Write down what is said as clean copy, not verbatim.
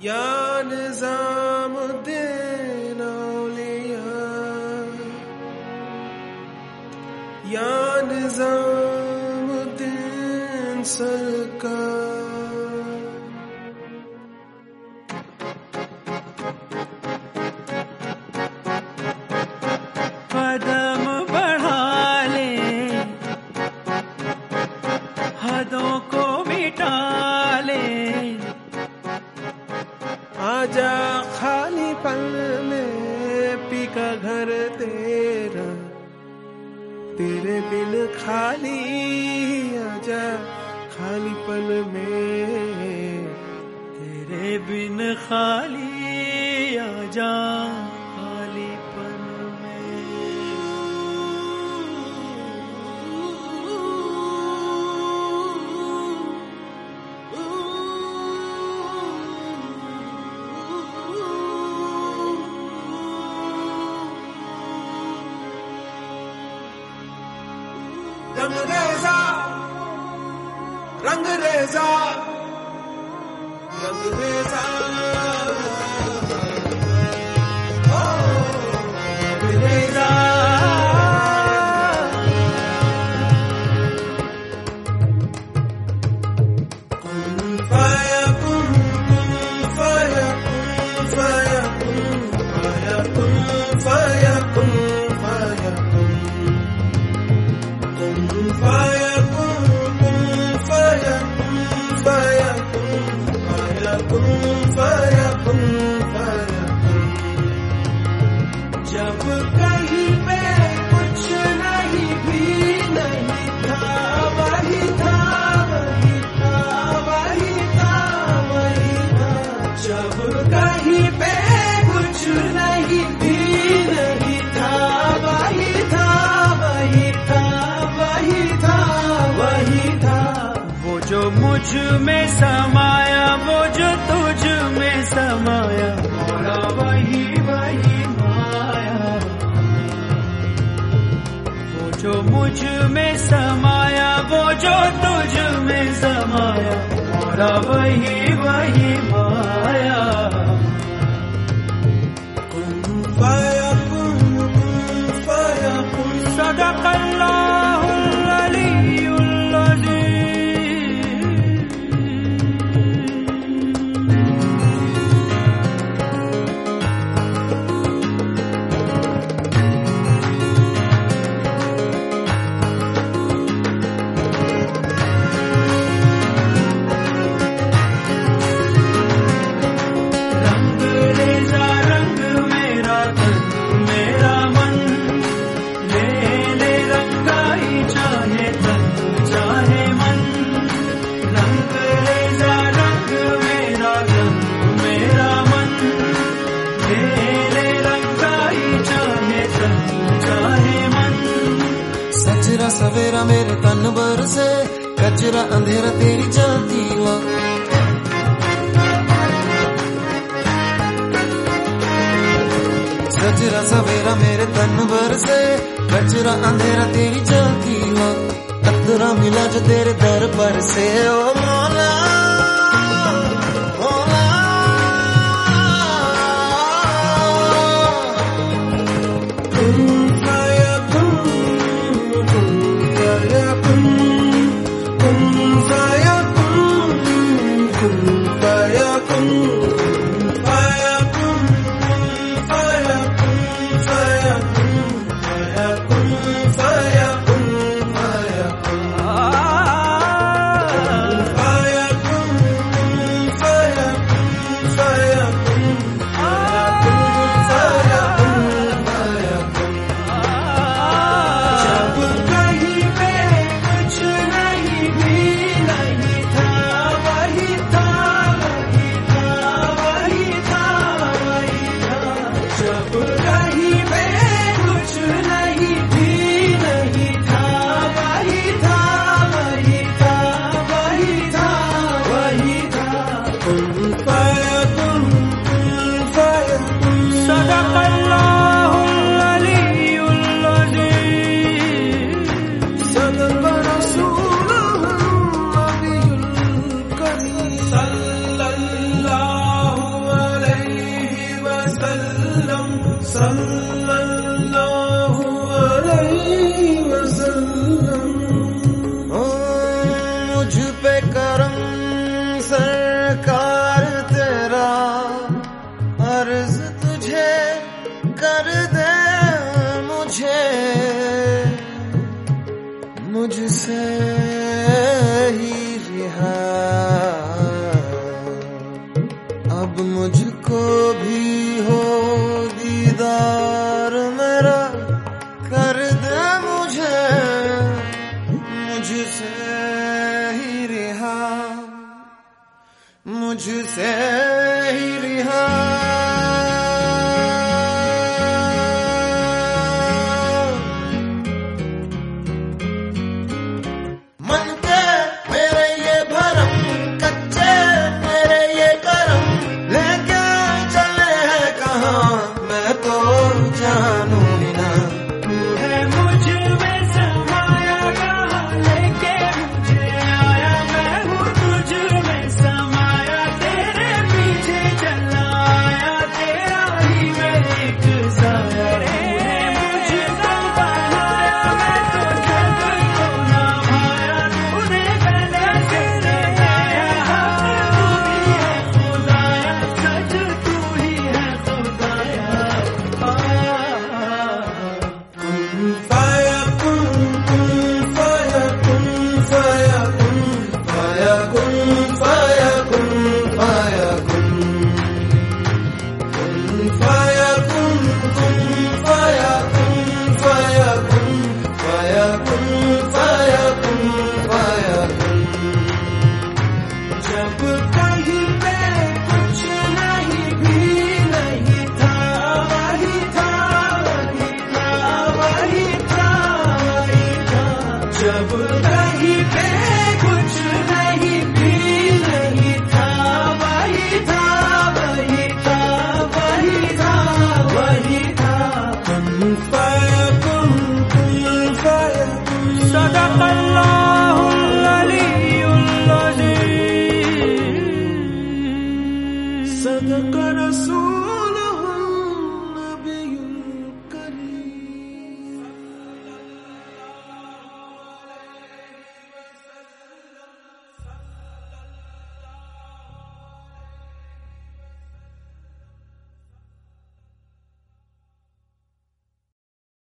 या निज़ामुद्दीन औलिया, या निज़ामुद्दीन सरकार। कदम बढ़ा ले, हदों को मिटा ले, आजा खाली पल में पी का घर तेरा, तेरे बिन खाली आजा खाली पल में, तेरे बिन खाली आजा खाली पल में। रंग रेजा, रंग रेजा, रंग रेजा, ओ रंग रेजा। कुन फयकुन, कुन फयकुन, फयकुन, फयकुन, फयकुन, फयकुन। कुन फयकुन, कुन फयकुन, फयकुन, फयकुन, फयकुन, फयकुन। जब कहीं पे कुछ नहीं भी नहीं था, वही था, वही था, वही था, वही था। जब कहीं पे कुछ नहीं भी नहीं था, वही था, वही था, वही था, वही था। वो जो मुझ में समाया, वो जो तुझ में समाया, मौला वही वही माया। वो जो मुझ में समाया, वो जो तुझ में समाया, मौला वही वही माया। कुन फयकुन, कुन फयकुन। सदक़ल्लाहुल अलीयुल अज़ीम। रंग रेज़ा रंग मेरा तन मेरा मन, ले ले रंगाई चाहे तन चाहे मन। रंग रेज़ा रंग मेरा तन मेरा मन, ले ले रंगाई चाहे तन चाहे मन। सजरा सवेरा मेरे तन बरसे, कचरा अंधेरा तेरी जाती वा। सजरा सवेरा मेरे तन बरसे, कचरा अंधेरा तेरी जाती वा। कतरा मिला जो तेरे दर पर से, ओ मौला मौला। कुन फयकुन, कुन फयकुन, कुन फयकुन, कुन फयकुन, फयकुन, फयकुन, फयकुन, फयकुन, फयकुन, फयकुन। सल्लल्लाहु अलैहि वसल्लम। ओ मुझ पे करम सरकार तेरा, अर्ज तुझे कर दे मुझे, मुझसे ही रिहा अब मुझको भी हो दीदार मेरा, कर दे मुझे, मुझसे ही रिहा, मुझसे ही रिहा।